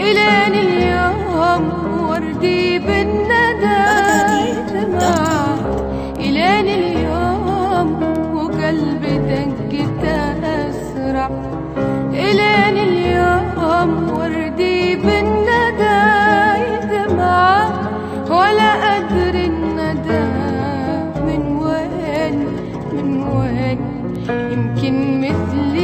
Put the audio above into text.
إلين اليوم وردي بالندى دمع، إلين اليوم وقلبي دقته أسرع، إلين اليوم وردي بالندى دمع، ولا أدري الندى من وين من وين. يمكن مثلي